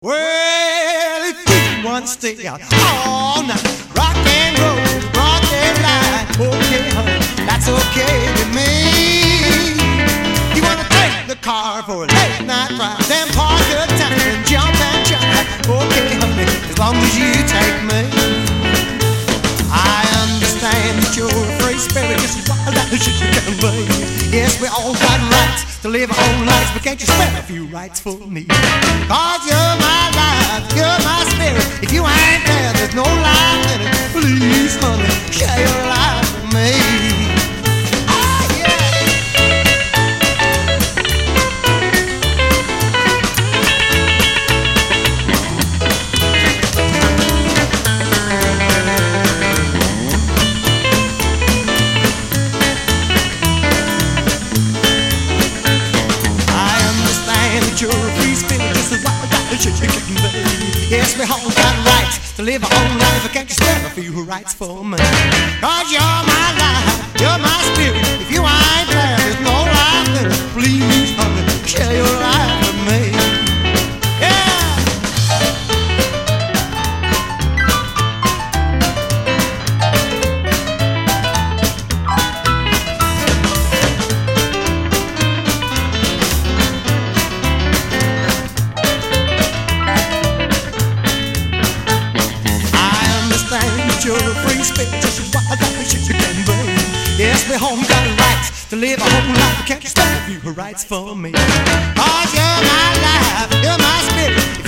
Well, if you want to stay out all night, rock and roll, broad daylight, okay, honey, that's okay with me. You wanna take the car for a late night ride, then park the tank and jump and jive, okay, honey, as long as you take me. I understand that you're a free spirit, just as wild as you can be. Yes, we all got rights to live our own lives, but can't you spare a few rights for me? 'Cause you're my life, you're my spirit. If you ain't there, there's no life in it. Please, honey, share your life with me. Oh, yeah. You're a free spirit, just as wild as you can be. Yes, we all got rights to live our own life, but can't you spare a few rights for me? 'Cause you're my life, you're my spirit. If you ain't there, there's no life in it. Please, honey, share your life with me. Yeah. You're a free spirit, just as wild as you can be. Yes, we all got rights to live a whole life, but can't you spare a few rights for me? 'Cause you're my life, you're my spirit.